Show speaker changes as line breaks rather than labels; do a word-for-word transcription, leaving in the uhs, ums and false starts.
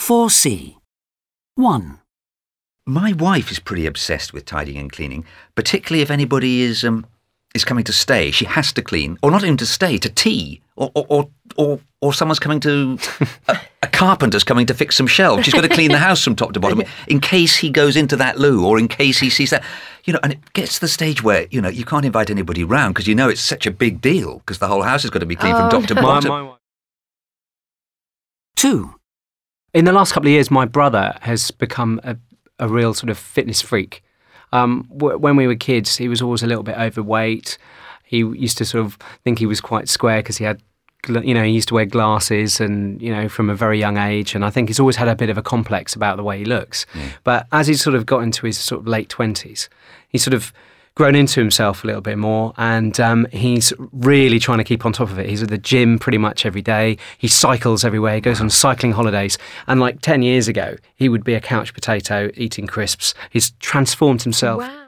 four C. one.
My wife is pretty obsessed with tidying and cleaning, particularly if anybody is um is coming to stay. She has to clean, or not even to stay, to tea, or or or or, or someone's coming to a, a carpenter's coming to fix some shelves. She's got to clean the house from top to bottom in case he goes into that loo, or in case he sees that, you know. And it gets to the stage where you know you can't invite anybody round because you know it's such a big deal because the whole house has got to be clean
Oh,
from top to
no.
bottom.
My, my,
two.
in the last couple of years, my brother has become a, a real sort of fitness freak. Um, w- when we were kids, he was always a little bit overweight. He used to sort of think he was quite square because he had, gl- you know, he used to wear glasses and, you know, from a very young age. And I think he's always had a bit of a complex about the way he looks.
Yeah.
But as he's sort of got into his sort of late twenties, he's sort of grown into himself a little bit more, and um, he's really trying to keep on top of it. He's at the gym pretty much every day. He cycles everywhere. He goes on cycling holidays. And like ten years ago, he would be a couch potato eating crisps. He's transformed himself.
Wow.